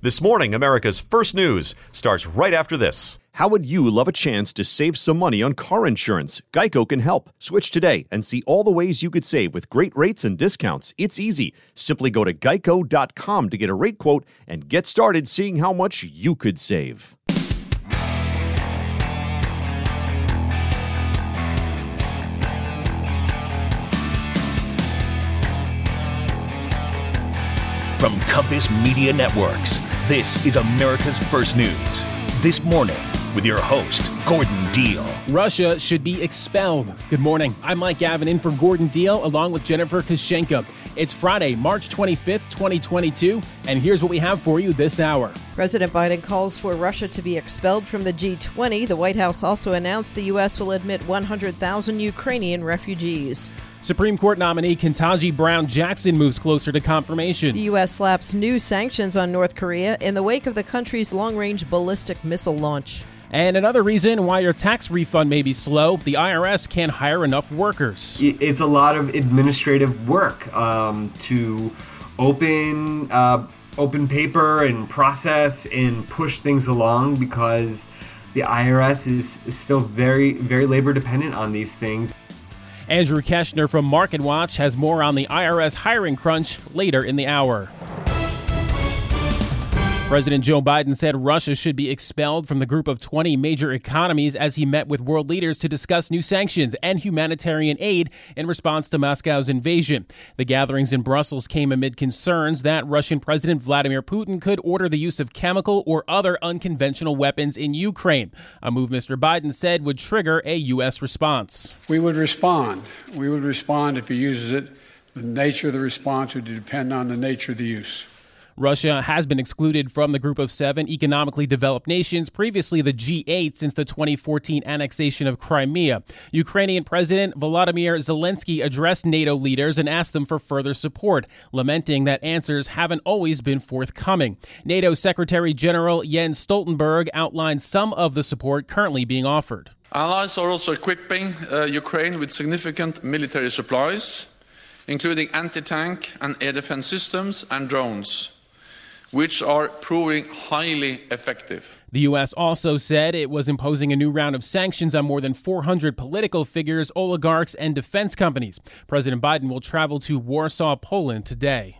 This morning, America's First News starts right after this. How would you love a chance to save some money on car insurance? Geico can help. Switch today and see all the ways you could save with great rates and discounts. It's easy. Simply go to geico.com to get a rate quote and get started seeing how much you could save. From Compass Media Networks, this is America's First News. This morning, with your host, Gordon Deal. Russia should be expelled. Good morning. I'm Mike Gavin in for Gordon Deal, along with Jennifer Kozhenka. It's Friday, March 25th, 2022, and here's what we have for you this hour. President Biden calls for Russia to be expelled from the G20. The White House also announced the U.S. will admit 100,000 Ukrainian refugees. Supreme Court nominee Ketanji Brown Jackson moves closer to confirmation. The U.S. slaps new sanctions on North Korea in the wake of the country's long-range ballistic missile launch. And another reason why your tax refund may be slow, the IRS can't hire enough workers. It's a lot of administrative work to open paper and process and push things along because the IRS is still very, very labor dependent on these things. Andrew Keshner from MarketWatch has more on the IRS hiring crunch later in the hour. President Joe Biden said Russia should be expelled from the group of 20 major economies as he met with world leaders to discuss new sanctions and humanitarian aid in response to Moscow's invasion. The gatherings in Brussels came amid concerns that Russian President Vladimir Putin could order the use of chemical or other unconventional weapons in Ukraine, a move Mr. Biden said would trigger a U.S. response. We would respond. We would respond if he uses it. The nature of the response would depend on the nature of the use. Russia has been excluded from the group of 7 economically developed nations, previously the G8, since the 2014 annexation of Crimea. Ukrainian President Volodymyr Zelensky addressed NATO leaders and asked them for further support, lamenting that answers haven't always been forthcoming. NATO Secretary General Jens Stoltenberg outlined some of the support currently being offered. Allies are also equipping Ukraine with significant military supplies, including anti-tank and air defense systems and drones, which are proving highly effective. The U.S. also said it was imposing a new round of sanctions on more than 400 political figures, oligarchs, and defense companies. President Biden will travel to Warsaw, Poland today.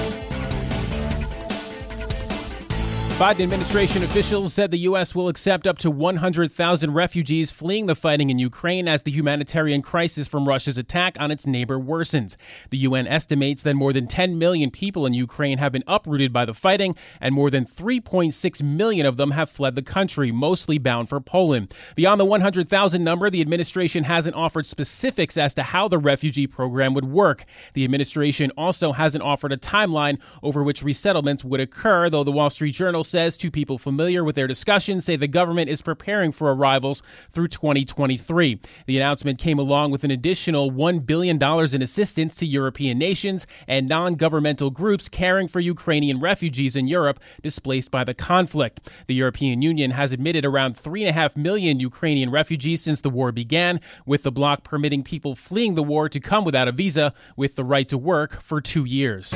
Biden administration officials said the U.S. will accept up to 100,000 refugees fleeing the fighting in Ukraine as the humanitarian crisis from Russia's attack on its neighbor worsens. The UN estimates that more than 10 million people in Ukraine have been uprooted by the fighting, and more than 3.6 million of them have fled the country, mostly bound for Poland. Beyond the 100,000 number, the administration hasn't offered specifics as to how the refugee program would work. The administration also hasn't offered a timeline over which resettlements would occur, though the Wall Street Journal says 2 people familiar with their discussions say the government is preparing for arrivals through 2023. The announcement came along with an additional $1 billion in assistance to European nations and non-governmental groups caring for Ukrainian refugees in Europe displaced by the conflict. The European Union has admitted around 3.5 million Ukrainian refugees since the war began, with the bloc permitting people fleeing the war to come without a visa with the right to work for 2 years.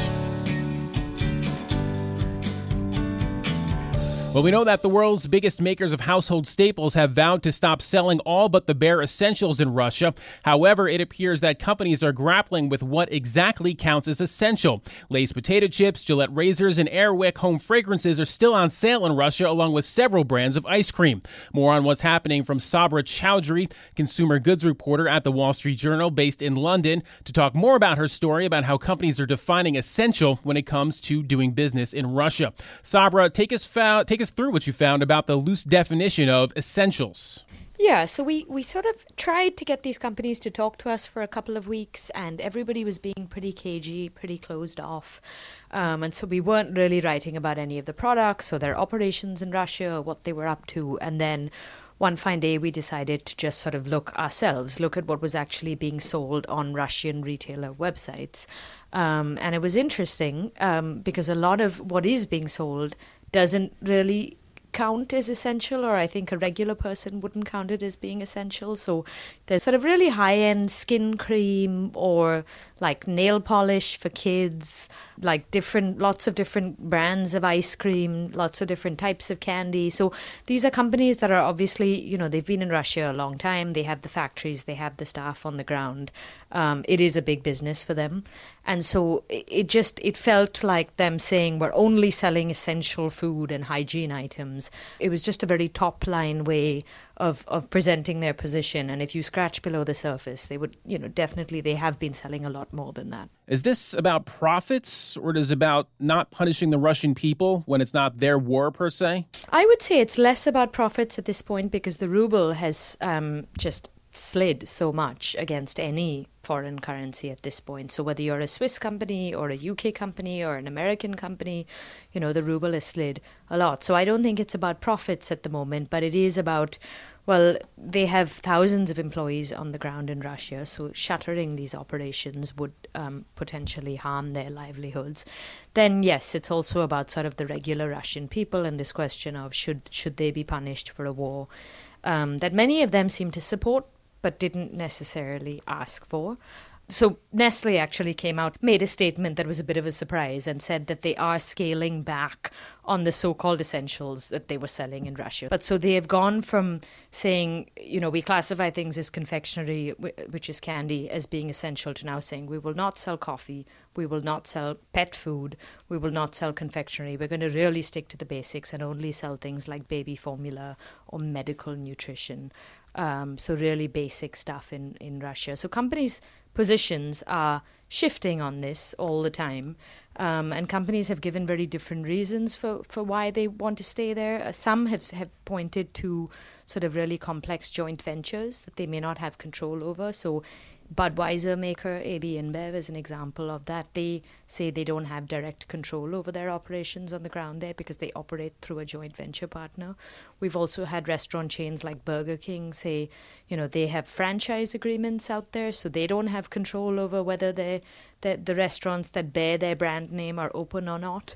Well, we know that the world's biggest makers of household staples have vowed to stop selling all but the bare essentials in Russia. However, it appears that companies are grappling with what exactly counts as essential. Lay's potato chips, Gillette razors, and Air Wick home fragrances are still on sale in Russia, along with several brands of ice cream. More on what's happening from Sabra Chowdhury, consumer goods reporter at the Wall Street Journal based in London, to talk more about her story about how companies are defining essential when it comes to doing business in Russia. Sabra, take us through what you found about the loose definition of essentials. Yeah, so we sort of tried to get these companies to talk to us for a couple of weeks, and everybody was being pretty cagey, pretty closed off. And so we weren't really writing about any of the products or their operations in Russia or what they were up to. And then one fine day we decided to just sort of look at what was actually being sold on Russian retailer websites. And it was interesting because a lot of what is being sold doesn't really count as essential, or I think a regular person wouldn't count it as being essential. So there's sort of really high-end skin cream or like nail polish for kids, like lots of different brands of ice cream, lots of different types of candy. So these are companies that are obviously, they've been in Russia a long time. They have the factories, they have the staff on the ground. It is a big business for them. And so it felt like them saying we're only selling essential food and hygiene items. It was just a very top line way of presenting their position. And if you scratch below the surface, they would, definitely they have been selling a lot more than that. Is this about profits, or is it about not punishing the Russian people when it's not their war per se? I would say it's less about profits at this point because the ruble has just slid so much against any foreign currency at this point. So whether you're a Swiss company or a UK company or an American company, the ruble has slid a lot. So I don't think it's about profits at the moment, but it is about, they have thousands of employees on the ground in Russia, so shattering these operations would potentially harm their livelihoods. Then, yes, it's also about sort of the regular Russian people and this question of should they be punished for a war that many of them seem to support but didn't necessarily ask for. So Nestle actually came out, made a statement that was a bit of a surprise and said that they are scaling back on the so-called essentials that they were selling in Russia. But so they have gone from saying, we classify things as confectionery, which is candy, as being essential, to now saying we will not sell coffee, we will not sell pet food, we will not sell confectionery. We're going to really stick to the basics and only sell things like baby formula or medical nutrition. So really basic stuff in Russia. So companies' positions are shifting on this all the time. And companies have given very different reasons for why they want to stay there. Some have pointed to sort of really complex joint ventures that they may not have control over. So Budweiser maker AB InBev is an example of that. They say they don't have direct control over their operations on the ground there because they operate through a joint venture partner. We've also had restaurant chains like Burger King say, they have franchise agreements out there, so they don't have control over whether the restaurants that bear their brand name are open or not.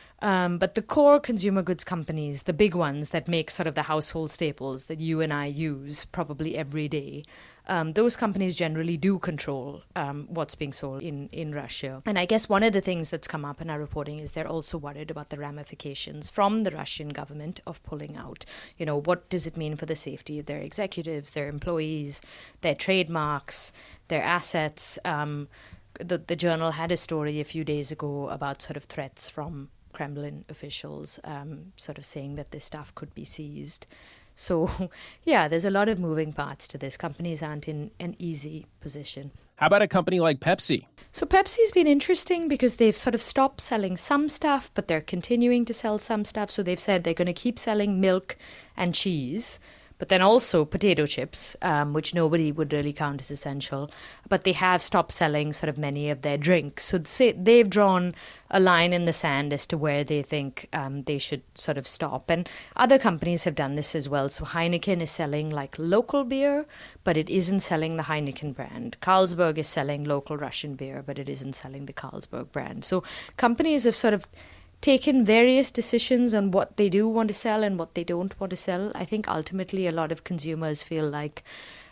But the core consumer goods companies, the big ones that make sort of the household staples that you and I use probably every day, those companies generally do control what's being sold in Russia. And I guess one of the things that's come up in our reporting is they're also worried about the ramifications from the Russian government of pulling out. What does it mean for the safety of their executives, their employees, their trademarks, their assets? The Journal had a story a few days ago about sort of threats from Kremlin officials sort of saying that this stuff could be seized. So, yeah, there's a lot of moving parts to this. Companies aren't in an easy position. How about a company like Pepsi? So Pepsi's been interesting because they've sort of stopped selling some stuff, but they're continuing to sell some stuff. So they've said they're going to keep selling milk and cheese, but then also potato chips, which nobody would really count as essential. But they have stopped selling sort of many of their drinks. So they've drawn a line in the sand as to where they think they should sort of stop. And other companies have done this as well. So Heineken is selling like local beer, but it isn't selling the Heineken brand. Carlsberg is selling local Russian beer, but it isn't selling the Carlsberg brand. So companies have sort of taken various decisions on what they do want to sell and what they don't want to sell. I think ultimately a lot of consumers feel like,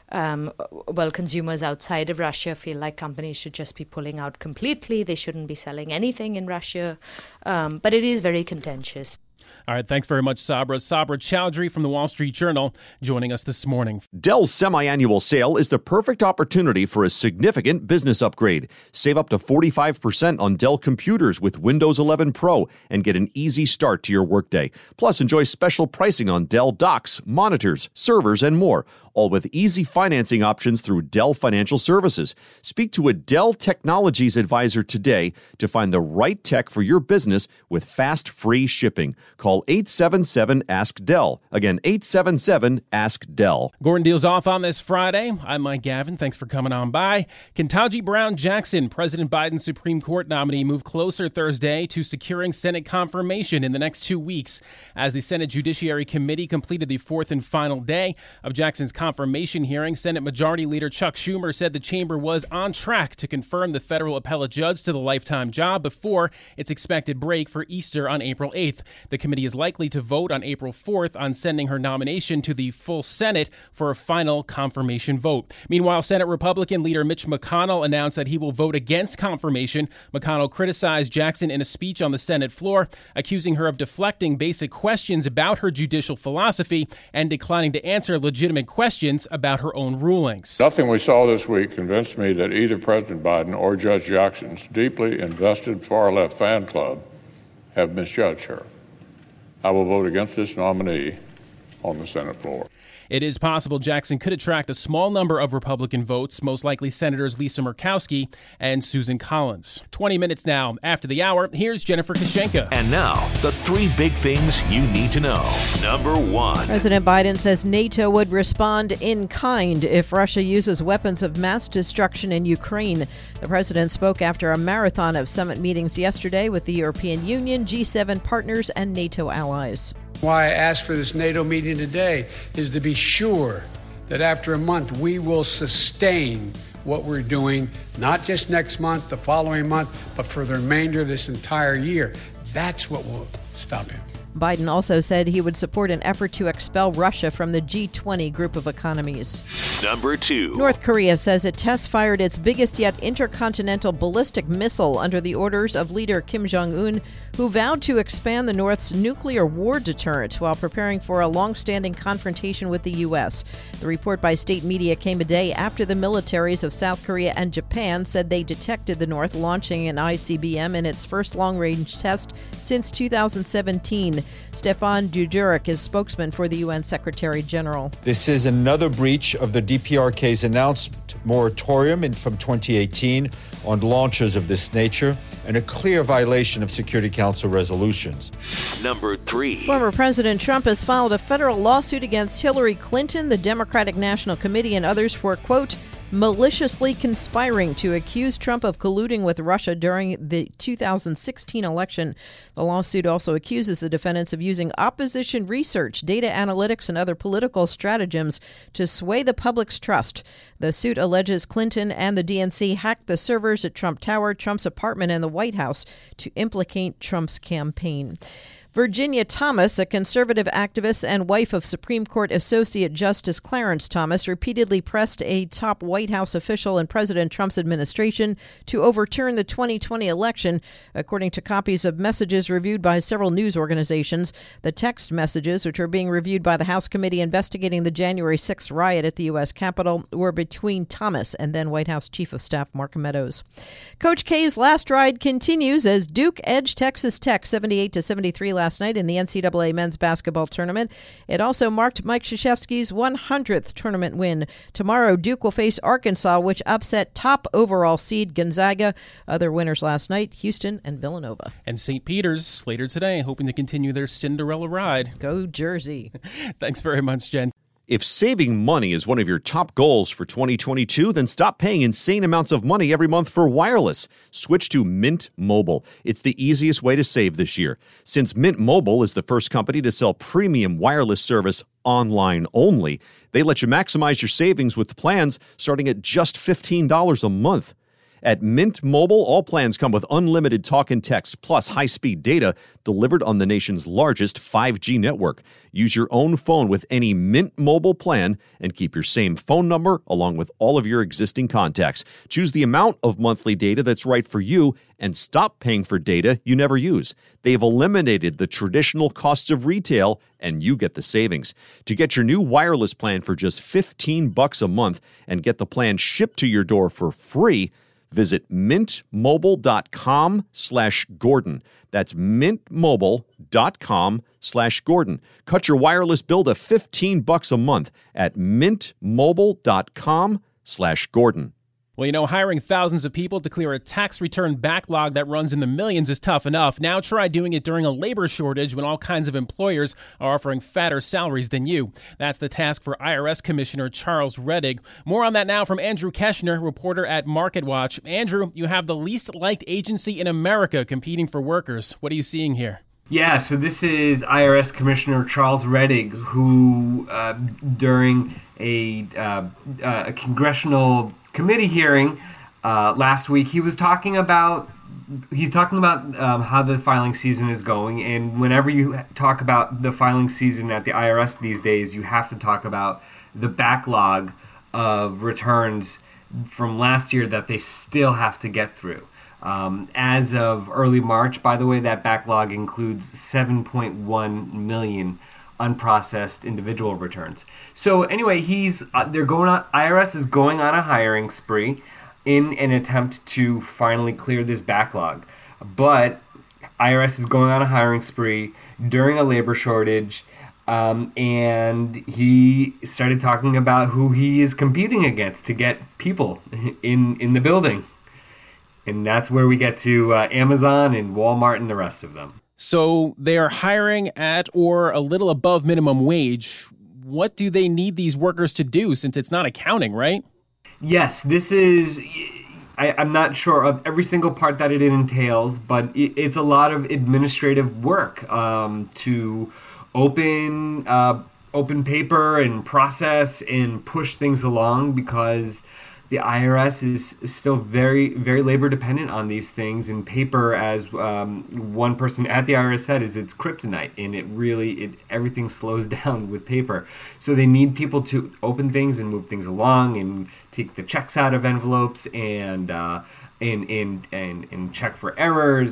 consumers outside of Russia feel like companies should just be pulling out completely. They shouldn't be selling anything in Russia. But it is very contentious. All right, thanks very much, Sabra. Sabra Chowdhury from the Wall Street Journal joining us this morning. Dell's semi-annual sale is the perfect opportunity for a significant business upgrade. Save up to 45% on Dell computers with Windows 11 Pro and get an easy start to your workday. Plus, enjoy special pricing on Dell docks, monitors, servers, and more, all with easy financing options through Dell Financial Services. Speak to a Dell Technologies advisor today to find the right tech for your business with fast, free shipping. Call 877-ASK-DELL. Again, 877-ASK-DELL. Gordon Deals off on this Friday. I'm Mike Gavin. Thanks for coming on by. Ketanji Brown Jackson, President Biden's Supreme Court nominee, moved closer Thursday to securing Senate confirmation in the next 2 weeks as the Senate Judiciary Committee completed the fourth and final day of Jackson's confirmation hearing. Senate Majority Leader Chuck Schumer said the chamber was on track to confirm the federal appellate judge to the lifetime job before its expected break for Easter on April 8th. The committee is likely to vote on April 4th on sending her nomination to the full Senate for a final confirmation vote. Meanwhile, Senate Republican leader Mitch McConnell announced that he will vote against confirmation. McConnell criticized Jackson in a speech on the Senate floor, accusing her of deflecting basic questions about her judicial philosophy and declining to answer legitimate questions about her own rulings. Nothing we saw this week convinced me that either President Biden or Judge Jackson's deeply invested far-left fan club have misjudged her. I will vote against this nominee on the Senate floor. It is possible Jackson could attract a small number of Republican votes, most likely Senators Lisa Murkowski and Susan Collins. 20 minutes now after the hour, here's Jennifer Kashenka. And now, the 3 big things you need to know. Number 1. President Biden says NATO would respond in kind if Russia uses weapons of mass destruction in Ukraine. The president spoke after a marathon of summit meetings yesterday with the European Union, G7 partners, and NATO allies. Why I asked for this NATO meeting today is to be sure that after a month we will sustain what we're doing, not just next month, the following month, but for the remainder of this entire year. That's what will stop him. Biden also said he would support an effort to expel Russia from the G20 group of economies. Number 2. North Korea says it test-fired its biggest yet intercontinental ballistic missile under the orders of leader Kim Jong-un, who vowed to expand the North's nuclear war deterrent while preparing for a long-standing confrontation with the U.S. The report by state media came a day after the militaries of South Korea and Japan said they detected the North launching an ICBM in its first long-range test since 2017. Stefan Dujarric is spokesman for the UN Secretary General. This is another breach of the DPRK's announced moratorium from 2018 on launches of this nature and a clear violation of Security Council resolutions. Number 3. Former President Trump has filed a federal lawsuit against Hillary Clinton, the Democratic National Committee, and others for, quote, maliciously conspiring to accuse Trump of colluding with Russia during the 2016 election. The lawsuit also accuses the defendants of using opposition research, data analytics, and other political stratagems to sway the public's trust. The suit alleges Clinton and the DNC hacked the servers at Trump Tower, Trump's apartment, and the White House to implicate Trump's campaign. Virginia Thomas, a conservative activist and wife of Supreme Court Associate Justice Clarence Thomas, repeatedly pressed a top White House official in President Trump's administration to overturn the 2020 election, according to copies of messages reviewed by several news organizations. The text messages, which are being reviewed by the House committee investigating the January 6th riot at the U.S. Capitol, were between Thomas and then White House Chief of Staff Mark Meadows. Coach K's last ride continues as Duke edged Texas Tech 78-73 last night in the NCAA men's basketball tournament. It also marked Mike Krzyzewski's 100th tournament win. Tomorrow, Duke will face Arkansas, which upset top overall seed Gonzaga. Other winners last night, Houston and Villanova. And St. Peter's later today, hoping to continue their Cinderella ride. Go Jersey. Thanks very much, Jen. If saving money is one of your top goals for 2022, then stop paying insane amounts of money every month for wireless. Switch to Mint Mobile. It's the easiest way to save this year. Since Mint Mobile is the first company to sell premium wireless service online only, they let you maximize your savings with plans starting at just $15 a month. At Mint Mobile, all plans come with unlimited talk and text plus high-speed data delivered on the nation's largest 5G network. Use your own phone with any Mint Mobile plan and keep your same phone number along with all of your existing contacts. Choose the amount of monthly data that's right for you and stop paying for data you never use. They've eliminated the traditional costs of retail and you get the savings. To get your new wireless plan for just $15 a month and get the plan shipped to your door for free, visit mintmobile.com/Gordon. That's mintmobile.com/Gordon. Cut your wireless bill to $15 a month at mintmobile.com/Gordon. Well, you know, hiring thousands of people to clear a tax return backlog that runs in the millions is tough enough. Now try doing it during a labor shortage when all kinds of employers are offering fatter salaries than you. That's the task for IRS Commissioner Charles Rettig. More on that now from Andrew Keshner, reporter at MarketWatch. Andrew, you have the least liked agency in America competing for workers. What are you seeing here? Yeah, so this is IRS Commissioner Charles Rettig, who during a congressional committee hearing last week, he was talking about he's talking about how the filing season is going, and whenever you talk about the filing season at the IRS these days, you have to talk about the backlog of returns from last year that they still have to get through. As of early March, by the way, that backlog includes 7.1 million unprocessed individual returns. So anyway, IRS is going on a hiring spree in an attempt to finally clear this backlog. But IRS is going on a hiring spree during a labor shortage, and he started talking about who he is competing against to get people in the building. And that's where we get to Amazon and Walmart and the rest of them. So they are hiring at or a little above minimum wage. What do they need these workers to do, since it's not accounting, right? Yes, this is... I'm not sure of every single part that it entails, but it's a lot of administrative work to open paper and process and push things along, because the IRS is still very, very labor dependent on these things. And paper, as one person at the IRS said, is it's kryptonite, and everything slows down with paper. So they need people to open things and move things along and take the checks out of envelopes and check for errors.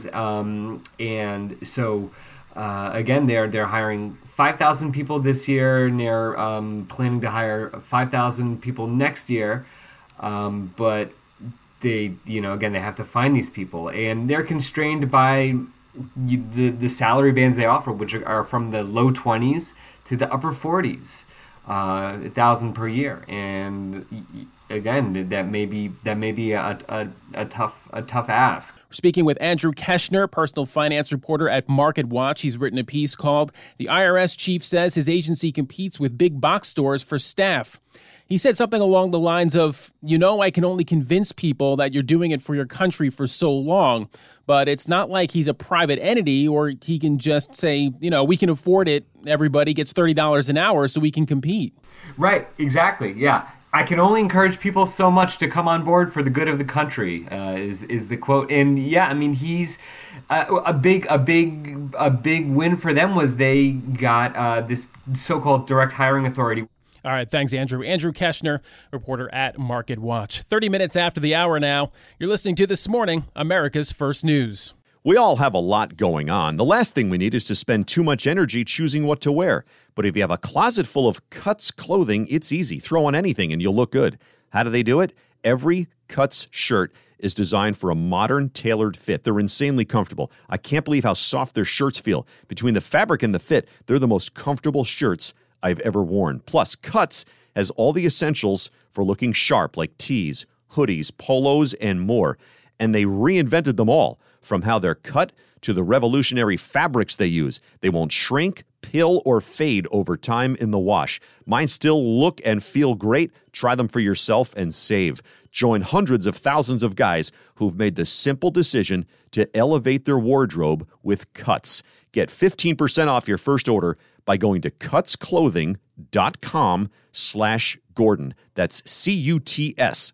And so again, they're hiring 5,000 people this year, and they're planning to hire 5,000 people next year. But they have to find these people, and they're constrained by the salary bands they offer, which are from the low 20s to the upper 40s, 1,000 per year. And again, that may be a tough ask. We're speaking with Andrew Keshner, personal finance reporter at MarketWatch. He's written a piece called "The IRS Chief Says His Agency Competes with Big Box Stores for Staff." He said something along the lines of, I can only convince people that you're doing it for your country for so long, but it's not like he's a private entity, or he can just say, we can afford it. Everybody gets $30 an hour so we can compete. Right. Exactly. Yeah. I can only encourage people so much to come on board for the good of the country, is the quote. And yeah, I mean, he's a big win for them was they got this so-called direct hiring authority. All right, thanks, Andrew. Andrew Keshner, reporter at MarketWatch. 30 minutes after the hour now, you're listening to This Morning, America's First News. We all have a lot going on. The last thing we need is to spend too much energy choosing what to wear. But if you have a closet full of Cuts clothing, it's easy. Throw on anything and you'll look good. How do they do it? Every Cuts shirt is designed for a modern, tailored fit. They're insanely comfortable. I can't believe how soft their shirts feel. Between the fabric and the fit, they're the most comfortable shirts I've ever worn. Plus, Cuts has all the essentials for looking sharp, like tees, hoodies, polos, and more. And they reinvented them all, from how they're cut to the revolutionary fabrics they use. They won't shrink, pill, or fade over time in the wash. Mine still look and feel great. Try them for yourself and save. Join hundreds of thousands of guys who've made the simple decision to elevate their wardrobe with Cuts. Get 15% off your first order by going to cutsclothing.com/Gordon. That's CUTS,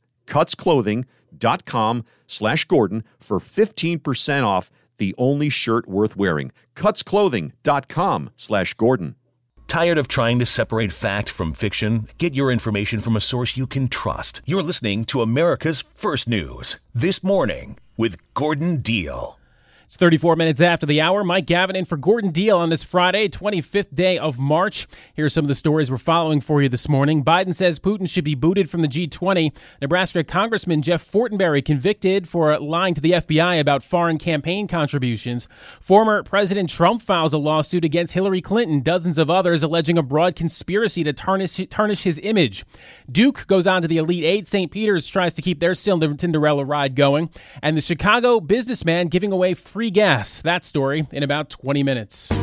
cutsclothing.com/Gordon for 15% off the only shirt worth wearing. cutsclothing.com/Gordon. Tired of trying to separate fact from fiction? Get your information from a source you can trust. You're listening to America's First News. This Morning with Gordon Deal. It's 34 minutes after the hour. Mike Gavin in for Gordon Deal on this Friday, 25th day of March. Here are some of the stories we're following for you this morning. Biden says Putin should be booted from the G20. Nebraska Congressman Jeff Fortenberry convicted for lying to the FBI about foreign campaign contributions. Former President Trump files a lawsuit against Hillary Clinton. Dozens of others alleging a broad conspiracy to tarnish his image. Duke goes on to the Elite Eight. St. Peter's tries to keep their Cinderella ride going. And the Chicago businessman giving away free gas. That story in about 20 minutes.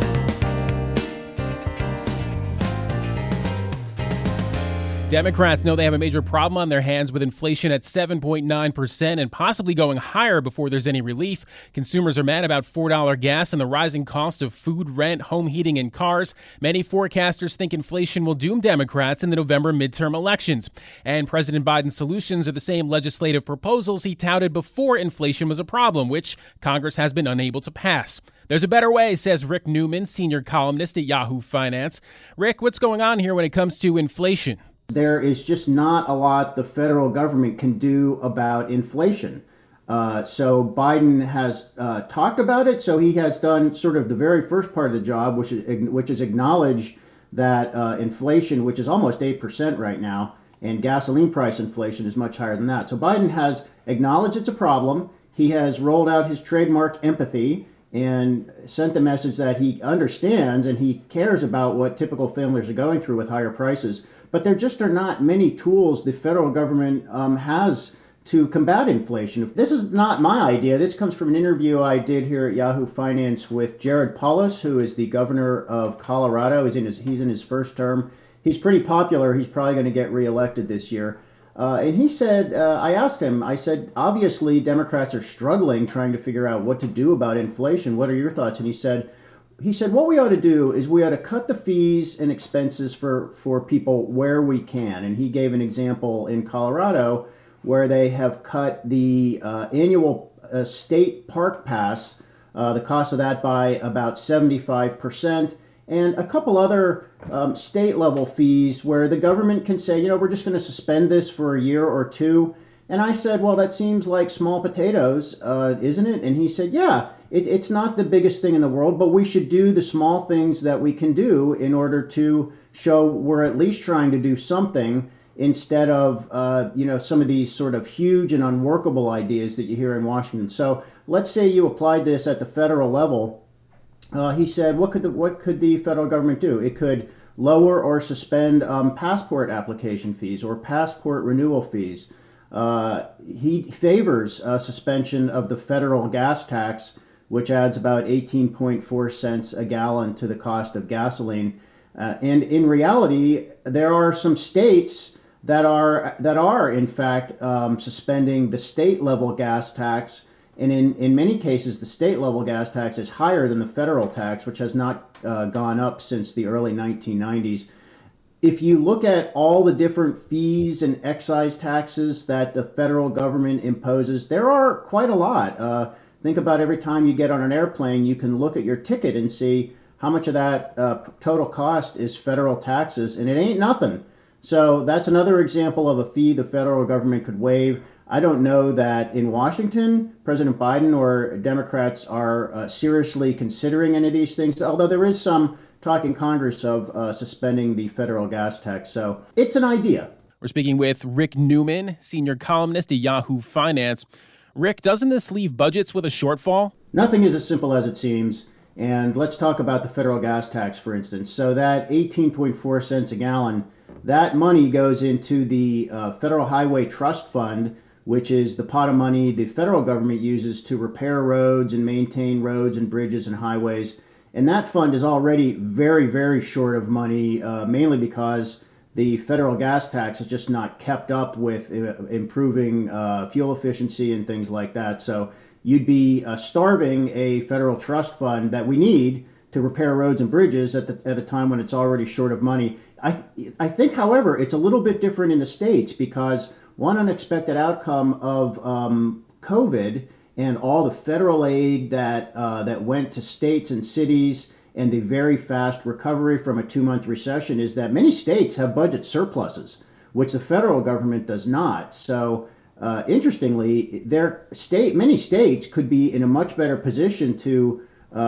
Democrats know they have a major problem on their hands with inflation at 7.9% and possibly going higher before there's any relief. Consumers are mad about $4 gas and the rising cost of food, rent, home heating, and cars. Many forecasters think inflation will doom Democrats in the November midterm elections. And President Biden's solutions are the same legislative proposals he touted before inflation was a problem, which Congress has been unable to pass. There's a better way, says Rick Newman, senior columnist at Yahoo Finance. Rick, what's going on here when it comes to inflation? There is just not a lot the federal government can do about inflation. So Biden has talked about it. So he has done sort of the very first part of the job, which is acknowledge that inflation, which is almost 8% right now, and gasoline price inflation is much higher than that. So Biden has acknowledged it's a problem. He has rolled out his trademark empathy and sent the message that he understands and he cares about what typical families are going through with higher prices. But there just are not many tools the federal government has to combat inflation. This is not my idea. This comes from an interview I did here at Yahoo Finance with Jared Polis, who is the governor of Colorado. He's in his first term. He's pretty popular. He's probably going to get reelected this year. And he said, I asked him, I said, obviously Democrats are struggling trying to figure out what to do about inflation. What are your thoughts? And he said, what we ought to do is we ought to cut the fees and expenses for people where we can. And he gave an example in Colorado where they have cut the annual state park pass, the cost of that by about 75%, and a couple other state level fees where the government can say, we're just going to suspend this for a year or two. And I said, well, that seems like small potatoes, isn't it? And he said, yeah. It's not the biggest thing in the world, but we should do the small things that we can do in order to show we're at least trying to do something instead of, some of these sort of huge and unworkable ideas that you hear in Washington. So let's say you applied this at the federal level. He said, what could the federal government do? It could lower or suspend passport application fees or passport renewal fees. He favors suspension of the federal gas tax, which adds about 18.4 cents a gallon to the cost of gasoline. And in reality, there are some states that are in fact suspending the state level gas tax. And in many cases, the state level gas tax is higher than the federal tax, which has not gone up since the early 1990s. If you look at all the different fees and excise taxes that the federal government imposes, there are quite a lot. Think about every time you get on an airplane, you can look at your ticket and see how much of that total cost is federal taxes, and it ain't nothing. So that's another example of a fee the federal government could waive. I don't know that in Washington, President Biden or Democrats are seriously considering any of these things, although there is some talk in Congress of suspending the federal gas tax. So it's an idea. We're speaking with Rick Newman, senior columnist at Yahoo Finance. Rick, doesn't this leave budgets with a shortfall? Nothing is as simple as it seems. And let's talk about the federal gas tax, for instance. So that 18.4 cents a gallon, that money goes into the Federal Highway Trust Fund, which is the pot of money the federal government uses to repair roads and maintain roads and bridges and highways. And that fund is already very, very short of money, mainly because the federal gas tax has just not kept up with improving fuel efficiency and things like that. So you'd be starving a federal trust fund that we need to repair roads and bridges at a time when it's already short of money. I think, however, it's a little bit different in the states because one unexpected outcome of COVID and all the federal aid that went to states and cities and the very fast recovery from a 2-month recession is that many states have budget surpluses, which the federal government does not. So interestingly, many states could be in a much better position to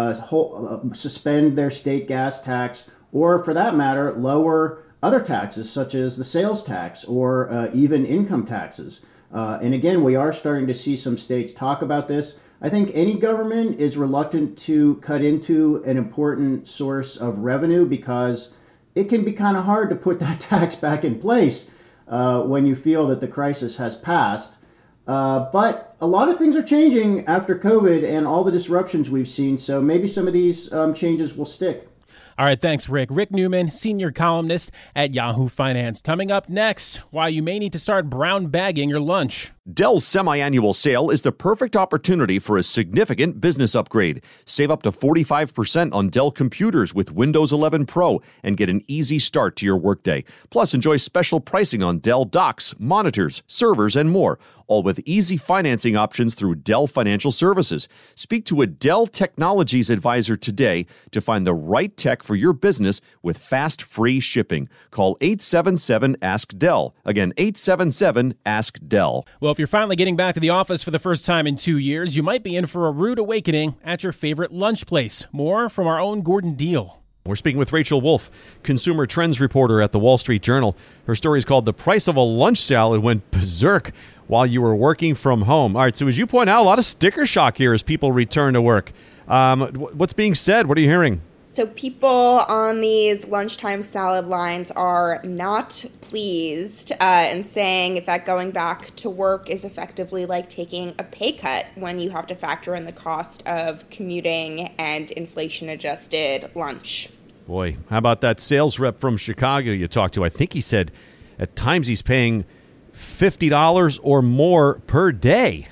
suspend their state gas tax, or for that matter, lower other taxes such as the sales tax or even income taxes. And again, we are starting to see some states talk about this. I think any government is reluctant to cut into an important source of revenue because it can be kind of hard to put that tax back in place when you feel that the crisis has passed. But a lot of things are changing after COVID and all the disruptions we've seen, so maybe some of these changes will stick. All right, thanks, Rick. Rick Newman, senior columnist at Yahoo Finance. Coming up next, why you may need to start brown bagging your lunch. Dell's semi-annual sale is the perfect opportunity for a significant business upgrade. Save up to 45% on Dell computers with Windows 11 Pro and get an easy start to your workday. Plus, enjoy special pricing on Dell docks, monitors, servers, and more, all with easy financing options through Dell Financial Services. Speak to a Dell Technologies advisor today to find the right tech for your business with fast, free shipping. Call 877-ASK-DELL. Again, 877-ASK-DELL. Well, if you're finally getting back to the office for the first time in 2 years, you might be in for a rude awakening at your favorite lunch place. More from our own Gordon Deal. We're speaking with Rachel Wolf, consumer trends reporter at the Wall Street Journal. Her story is called "The Price of a Lunch Salad Went Berserk While You Were Working from Home." All right, so as you point out, a lot of sticker shock here as people return to work. What's being said? What are you hearing? So people on these lunchtime salad lines are not pleased and saying that going back to work is effectively like taking a pay cut when you have to factor in the cost of commuting and inflation-adjusted lunch. Boy, how about that sales rep from Chicago you talked to? I think he said at times he's paying $50 or more per day.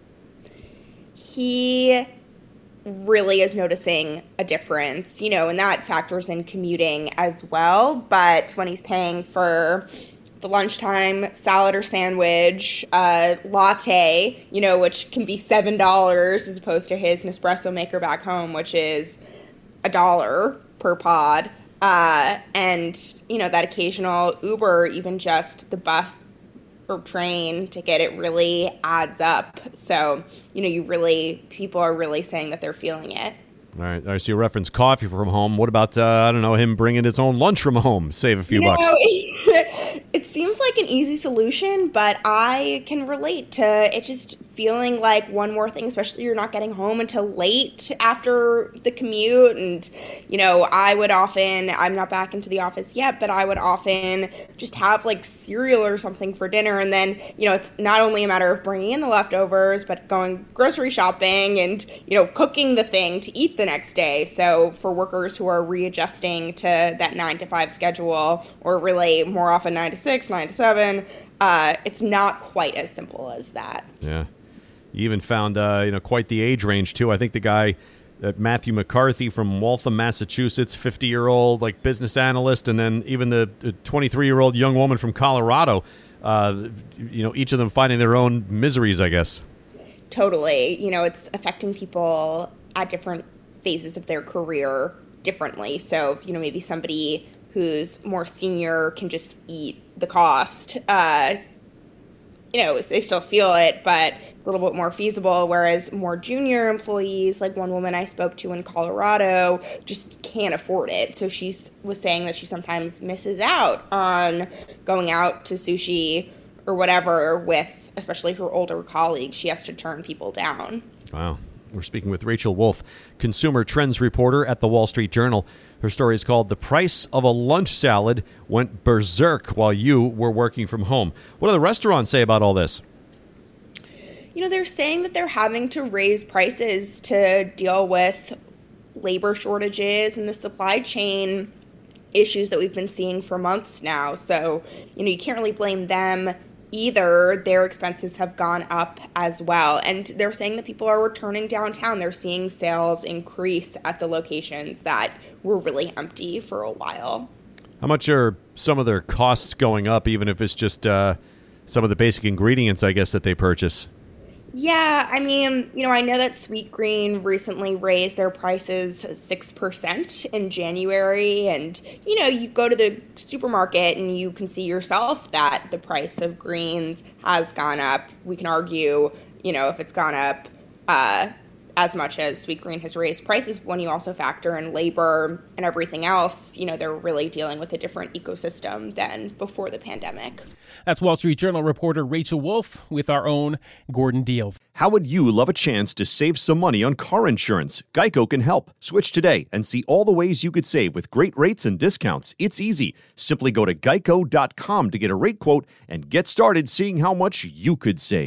He really is noticing a difference, and that factors in commuting as well. But when he's paying for the lunchtime salad or sandwich, latte, which can be $7 as opposed to his Nespresso maker back home, which is $1 per pod, and, that occasional Uber, even just the bus or train ticket, it really adds up. So, people are really saying that they're feeling it. All right. So you referenced coffee from home. What about, him bringing his own lunch from home? Save a few bucks. It seems like an easy solution, but I can relate to it just feeling like one more thing, especially you're not getting home until late after the commute. And, I'm not back into the office yet, but I would often just have like cereal or something for dinner. And then, it's not only a matter of bringing in the leftovers, but going grocery shopping and, cooking the thing to eat the next day. So for workers who are readjusting to that 9-to-5 schedule, or really more often 9 to 6, 9 to 7, it's not quite as simple as that. Yeah. You even found, quite the age range, too. I think the guy, Matthew McCarthy from Waltham, Massachusetts, 50-year-old, business analyst, and then even the 23-year-old young woman from Colorado, each of them finding their own miseries, I guess. Totally. It's affecting people at different phases of their career differently. So, maybe somebody who's more senior can just eat the cost. They still feel it, but it's a little bit more feasible, whereas more junior employees, like one woman I spoke to in Colorado, just can't afford it. So she was saying that she sometimes misses out on going out to sushi or whatever with, especially her older colleagues. She has to turn people down. Wow. We're speaking with Rachel Wolf, consumer trends reporter at the Wall Street Journal. Her story is called "The Price of a Lunch Salad Went Berserk While You Were Working from Home." What do the restaurants say about all this? They're saying that they're having to raise prices to deal with labor shortages and the supply chain issues that we've been seeing for months now. So, you can't really blame them either. Their expenses have gone up as well. And they're saying that people are returning downtown. They're seeing sales increase at the locations that were really empty for a while. How much are some of their costs going up, even if it's just some of the basic ingredients, I guess, that they purchase? Yeah, I know that Sweetgreen recently raised their prices 6% in January, and, you go to the supermarket and you can see yourself that the price of greens has gone up. We can argue, if it's gone up as much as Sweetgreen has raised prices, when you also factor in labor and everything else, they're really dealing with a different ecosystem than before the pandemic. That's Wall Street Journal reporter Rachel Wolf with our own Gordon Deal. How would you love a chance to save some money on car insurance? Geico can help. Switch today and see all the ways you could save with great rates and discounts. It's easy. Simply go to geico.com to get a rate quote and get started seeing how much you could save.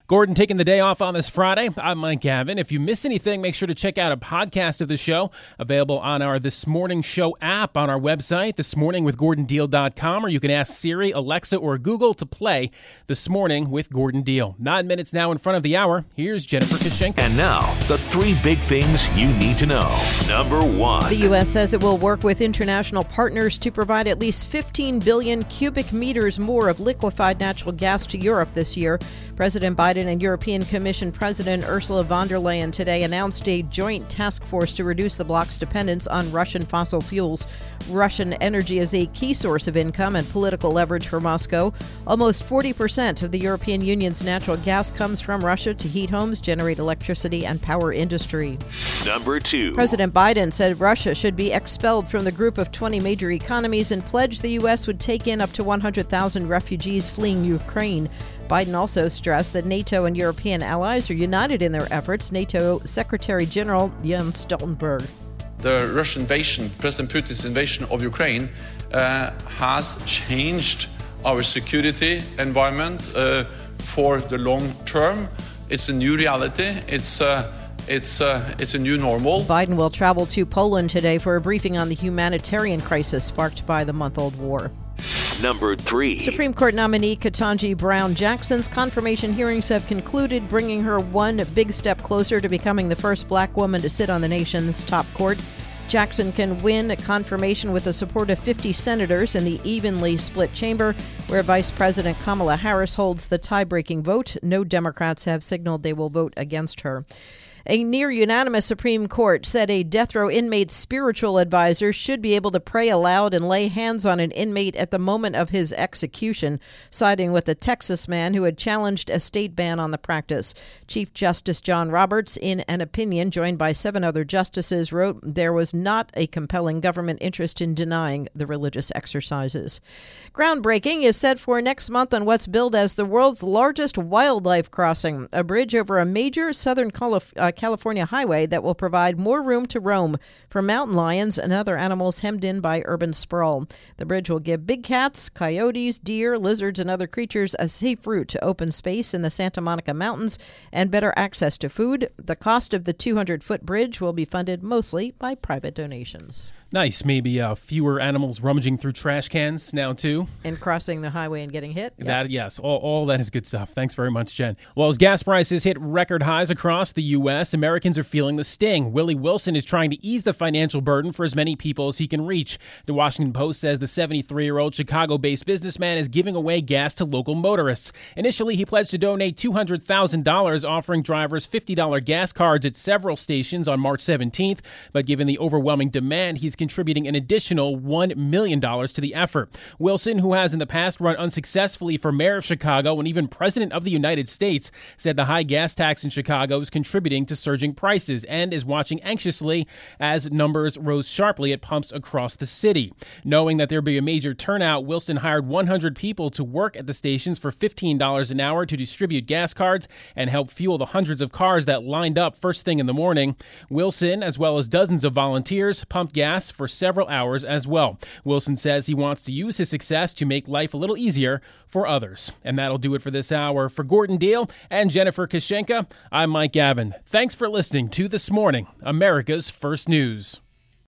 Gordon taking the day off on this Friday. I'm Mike Gavin. If you miss anything, make sure to check out a podcast of the show available on our This Morning Show app on our website, thismorningwithgordondeal.com, or you can ask Siri, Alexa, or Google to play This Morning with Gordon Deal. 9 minutes now in front of the hour. Here's Jennifer Kushenko. And now, the 3 big things you need to know. Number 1. The U.S. says it will work with international partners to provide at least 15 billion cubic meters more of liquefied natural gas to Europe this year. President Biden and European Commission President Ursula von der Leyen today announced a joint task force to reduce the bloc's dependence on Russian fossil fuels. Russian energy is a key source of income and political leverage for Moscow. Almost 40% of the European Union's natural gas comes from Russia to heat homes, generate electricity, and power industry. Number 2. President Biden said Russia should be expelled from the group of 20 major economies and pledged the U.S. would take in up to 100,000 refugees fleeing Ukraine. Biden also stressed that NATO and European allies are united in their efforts. NATO Secretary General Jens Stoltenberg. The Russian invasion, President Putin's invasion of Ukraine, has changed our security environment for the long term. It's a new reality. It's a new normal. Biden will travel to Poland today for a briefing on the humanitarian crisis sparked by the month-old war. Number 3. Supreme Court nominee Ketanji Brown Jackson's confirmation hearings have concluded, bringing her one big step closer to becoming the first black woman to sit on the nation's top court. Jackson can win a confirmation with the support of 50 senators in the evenly split chamber, where Vice President Kamala Harris holds the tie-breaking vote. No Democrats have signaled they will vote against her. A near-unanimous Supreme Court said a death row inmate's spiritual advisor should be able to pray aloud and lay hands on an inmate at the moment of his execution, siding with a Texas man who had challenged a state ban on the practice. Chief Justice John Roberts, in an opinion joined by 7 other justices, wrote there was not a compelling government interest in denying the religious exercises. Groundbreaking is set for next month on what's billed as the world's largest wildlife crossing, a bridge over a major Southern California highway that will provide more room to roam for mountain lions and other animals hemmed in by urban sprawl. The bridge will give big cats, coyotes, deer, lizards, and other creatures a safe route to open space in the Santa Monica Mountains and better access to food. The cost of the 200-foot bridge will be funded mostly by private donations. Nice. Maybe fewer animals rummaging through trash cans now, too. And crossing the highway and getting hit. Yep. That, yes, all that is good stuff. Thanks very much, Jen. Well, as gas prices hit record highs across the U.S., Americans are feeling the sting. Willie Wilson is trying to ease the financial burden for as many people as he can reach. The Washington Post says the 73-year-old Chicago-based businessman is giving away gas to local motorists. Initially, he pledged to donate $200,000, offering drivers $50 gas cards at several stations on March 17th. But given the overwhelming demand, he's contributing an additional $1 million to the effort. Wilson, who has in the past run unsuccessfully for mayor of Chicago and even president of the United States, said the high gas tax in Chicago is contributing to surging prices and is watching anxiously as numbers rose sharply at pumps across the city. Knowing that there'd be a major turnout, Wilson hired 100 people to work at the stations for $15 an hour to distribute gas cards and help fuel the hundreds of cars that lined up first thing in the morning. Wilson, as well as dozens of volunteers, pumped gas for several hours as well. Wilson says he wants to use his success to make life a little easier for others. And that'll do it for this hour. For Gordon Deal and Jennifer Kushenko, I'm Mike Gavin. Thanks for listening to This Morning, America's First News.